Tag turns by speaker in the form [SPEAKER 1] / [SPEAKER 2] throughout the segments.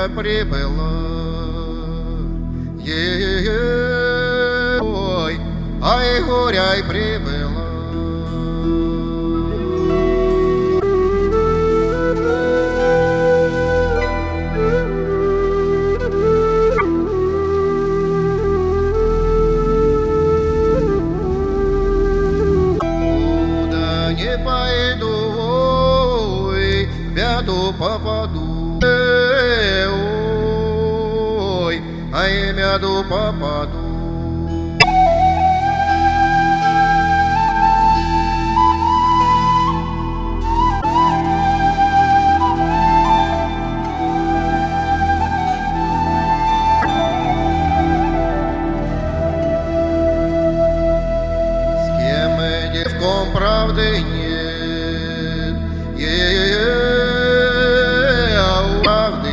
[SPEAKER 1] прибыла. Ой, ай, горяй прибыла. Куда не пойду, ой, в беду попаду. Ой, ай, в беду попаду. Правды нет, правды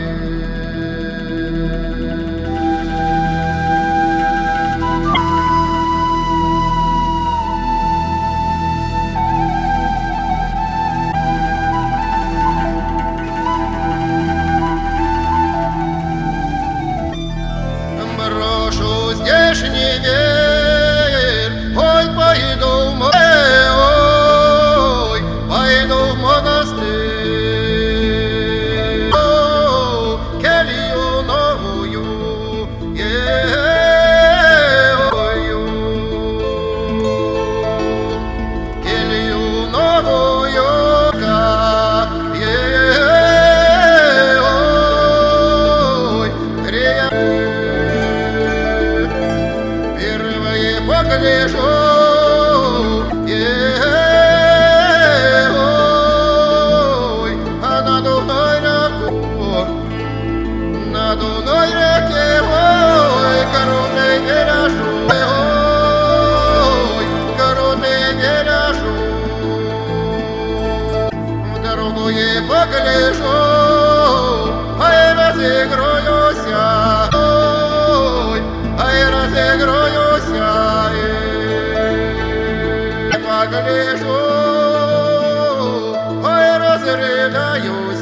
[SPEAKER 1] нет. Брошу здешний мир, ой, пойду в море. Погляжу, ой, а на Дунай реке, ой, короны бережу, ой, короны бережу. В дорогу ей погляжу, ай, разыграюся, ой, ай, разыграюся. Погляжу, ой, разрыдаюсь.